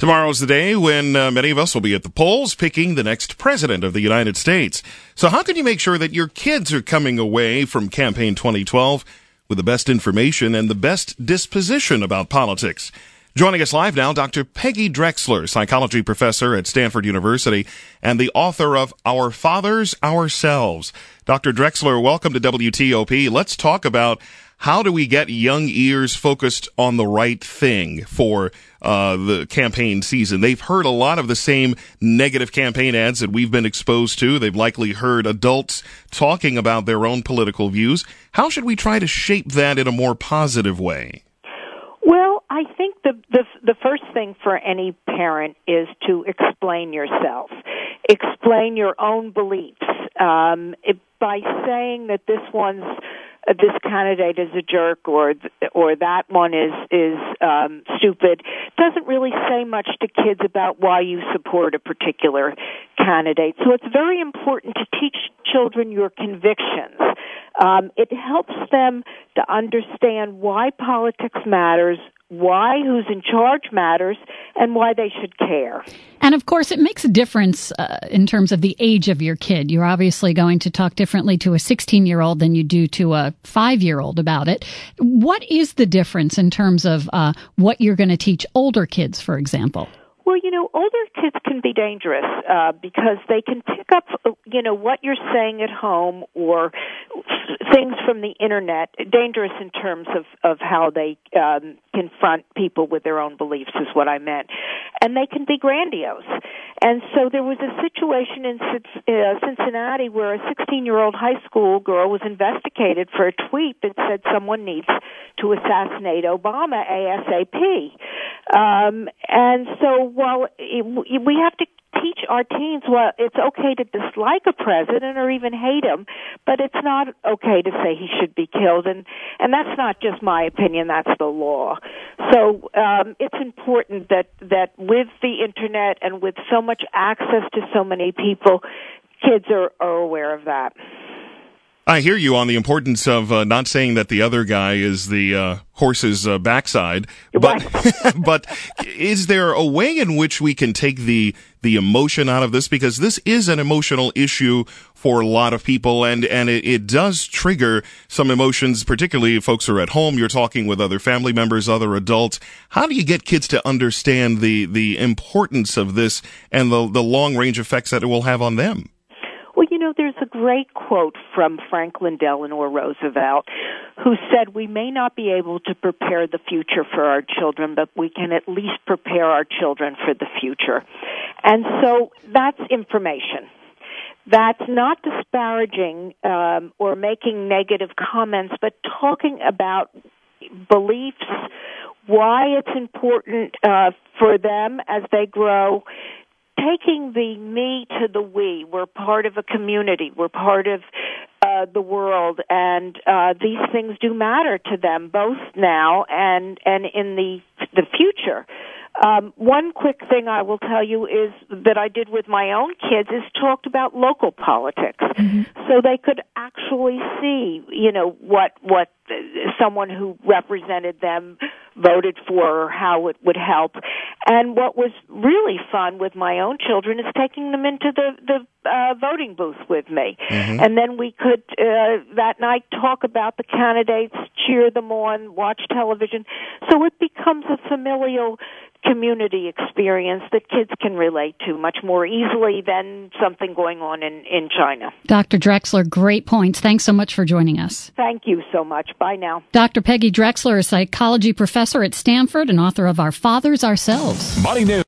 Tomorrow's the day when many of us will be at the polls picking the next president of the United States. So how can you make sure that your kids are coming away from Campaign 2012 with the best information and the best disposition about politics? Joining us live now, Dr. Peggy Drexler, psychology professor at Stanford University and the author of Our Fathers, Ourselves. Dr. Drexler, welcome to WTOP. Let's talk about how do we get young ears focused on the right thing for the campaign season. They've heard a lot of the same negative campaign ads that we've been exposed to. They've likely heard adults talking about their own political views. How should we try to shape that in a more positive way? Well, I think the first thing for any parent is to explain yourself. Explain your own beliefs. By saying that this candidate is a jerk or that one is stupid doesn't really say much to kids about why you support a particular candidate. So it's very important to teach children your convictions. It helps them to understand why politics matters, why who's in charge matters, and why they should care. And of course, it makes a difference in terms of the age of your kid. You're obviously going to talk differently to a 16-year-old than you do to a 5-year-old about it. What is the difference in terms of what you're going to teach older kids, for example? Well, older kids can be dangerous because they can pick up, what you're saying at home or things from the internet, dangerous in terms of how they confront people with their own beliefs is what I meant. And they can be grandiose. And so there was a situation in Cincinnati where a 16-year-old high school girl was investigated for a tweet that said someone needs to assassinate Obama ASAP. And so while we have to teach our teens, well, it's okay to dislike a president or even hate him, but it's not okay to say he should be killed. And that's not just my opinion, that's the law. So it's important that with the internet and with so much access to so many people, kids are aware of that. I hear you on the importance of not saying that the other guy is the horse's backside, but but is there a way in which we can take the emotion out of this? Because this is an emotional issue for a lot of people, and it does trigger some emotions, particularly if folks are at home, you're talking with other family members, other adults. How do you get kids to understand the importance of this and the long-range effects that it will have on them? Well, there's a great quote from Franklin Delano Roosevelt who said, "We may not be able to prepare the future for our children, but we can at least prepare our children for the future." And so that's information. That's not disparaging or making negative comments, but talking about beliefs, why it's important for them as they grow, taking the me to the we. We're part of a community. We're part of the world, and these things do matter to them, both now and in the future. One quick thing I will tell you is that I did with my own kids is talked about local politics, so they could actually see, what someone who represented them voted for or how it would help. And what was really fun with my own children is taking them into the voting booth with me. And then we could, that night, talk about the candidates, cheer them on, watch television. So it becomes a familial community experience that kids can relate to much more easily than something going on in China. Dr. Drexler, great points. Thanks so much for joining us. Thank you so much. Bye now. Dr. Peggy Drexler, a psychology professor at Stanford and author of Our Fathers, Ourselves. Money News.